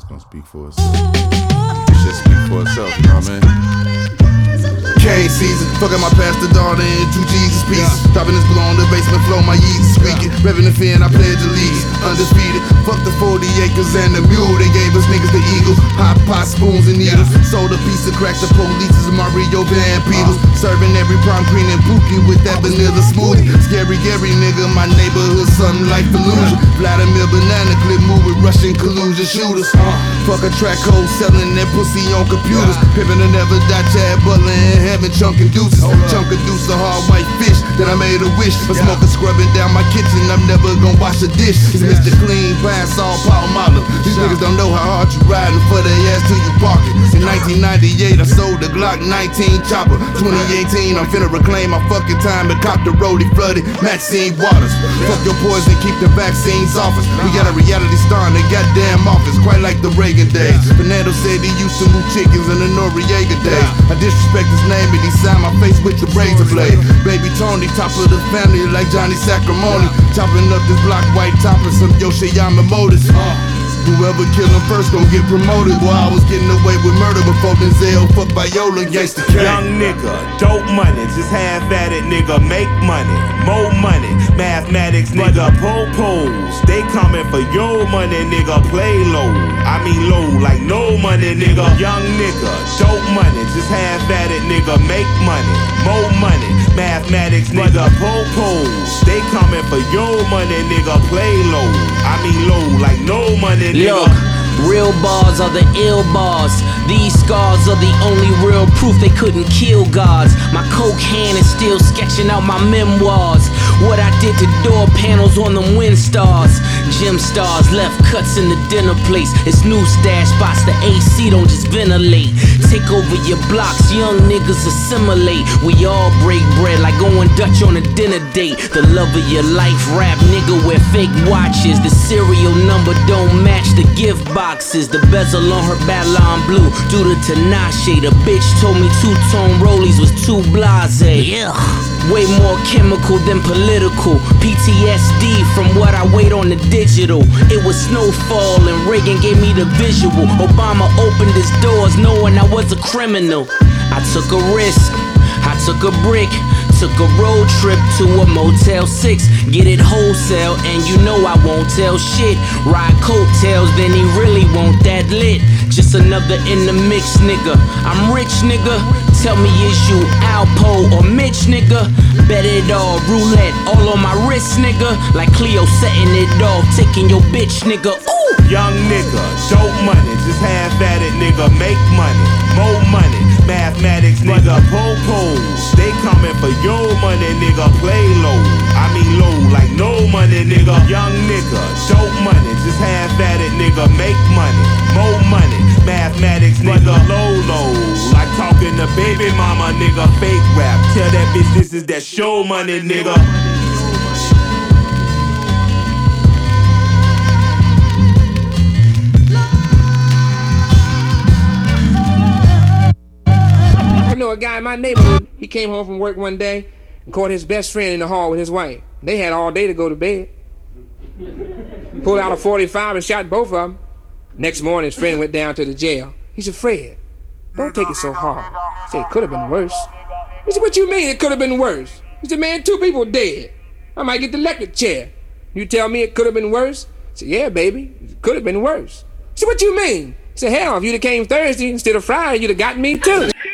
It's gonna speak for itself. It should speak for itself, you know what I mean? Cane season, fucking my pastor daughter into Jesus pieces. Dropping this blow on the basement floor, my Yeezy squeaking. Revving the fin, I pledge allegiance. Undisputed, fuck the 40 acres and the mule. They gave us niggas the eagle. Hot pot, spoons and needles. Sold a piece of crack, the police is Mario Van Peebles. Serving every prom queen and Pookie with that vanilla smoothie. Scary Gary nigga, my neighborhood, something like Fallujah. Vladimir Banana Clip moving, Russian collusion shooters. Fuck a track hole, selling that pussy on computers. Pimpin' to never die, Chad Butler in heaven, chunkin' deuces. Chunk a deuce of hard white fish, then I made a wish. For smoking, scrubbing down my kitchen, I'm never gonna wash a dish. It's Mr. Clean, pass all Palmolive. These niggas don't know how hard you riding for their ass till you park it. In 1998, I sold the Glock 19 chopper. 2018, I'm finna reclaim my fucking time and cop the roadie flooded Maxine Waters. Fuck your poison, keep the vaccines off us. We got a reality star in the goddamn office, quite like the Reagan days. Fernando said he used to move chickens in the Noriega days. I disrespect his name and he signed my face with the razor blade. Baby Tony, top of the family like Johnny Sacramone. Chopping up this block white top and some Yoshiyama motors. Whoever kill him first gon' get promoted. Boy, I was getting away with murder before Denzel fucked Viola Gangsta K. Young nigga, dope money, just half at it, nigga, make money, more money, mathematics, nigga, pose. They coming for your money, nigga, play low. I mean low, like no money, nigga. Young nigga, dope money, just half at it, nigga, make money, more money, mathematics, nigga, pose. They coming for your money, nigga, play low. I mean low, like no money, nigga. Look, real bars are the ill bars. These scars are the only real proof they couldn't kill gods. My coke hand is still sketching out my memoirs. What I did to door panels on them wind stars. Gym stars left cuts in the dinner place. It's new stash spots, the AC don't just ventilate. Take over your blocks, young niggas assimilate. We all break bread like going Dutch on a dinner date. The love of your life rap nigga wear fake watches. The serial number don't match the gift boxes. The bezel on her Babylon blue due to Tinashe. The bitch told me two-tone rollies was too blasé. Yeah. Way more chemical than political. PTSD from what I weighed on the digital. It was snowfall and Reagan gave me the visual. Obama opened his doors knowing I was a criminal. I took a risk, I took a brick. Took a road trip to a Motel 6. Get it wholesale and you know I won't tell shit. Ride coattails, then he really won't that lit. Just another in the mix, nigga. I'm rich, nigga. Tell me, is you Alpo or Mitch, nigga? Bet it all, roulette, all on my wrist, nigga. Like Cleo setting it off, taking your bitch, nigga. Ooh! Young nigga, dope money, just half at it, nigga, make money, more money, mathematics, nigga, pose. They coming for your money, nigga, play low. I mean low, like no money, nigga. Young nigga, dope money, just half at it, nigga, make money, more money, mathematics, nigga, low. Like talking to baby mama, nigga, fake rap. Tell that bitch this is that show money, nigga. I know a guy in my neighborhood, he came home from work one day and caught his best friend in the hall with his wife. They had all day to go to bed. Pulled out a .45 and shot both of them. Next morning, his friend went down to the jail. He said, Fred, don't take it so hard. He said, it could have been worse. He said, what you mean it could have been worse? He said, man, 2 people dead. I might get the electric chair. You tell me it could have been worse? I said, yeah, baby, it could have been worse. He said, what you mean? He said, hell, if you'd have came Thursday instead of Friday, you'd have gotten me too.